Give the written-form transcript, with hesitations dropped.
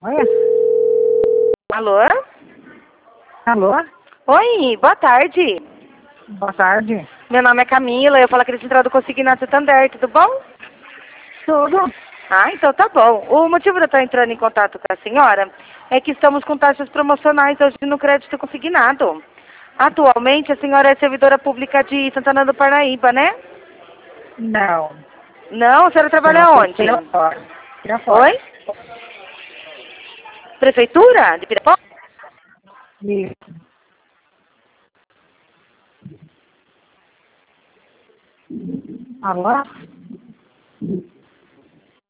Olha. Alô? Alô? Oi, boa tarde. Boa tarde. Meu nome é Camila, eu falo aqui da Central do Consignato Santander, tudo bom? Tudo? Ah, então tá bom. O motivo de eu estar entrando em contato com a senhora é que estamos com taxas promocionais hoje no crédito consignado. Atualmente, a senhora é servidora pública de Santana do Parnaíba, né? Não. Não, a senhora trabalha Não, onde? tira fora. Tira Oi? fora. Prefeitura de Pirapó? Isso. Alô?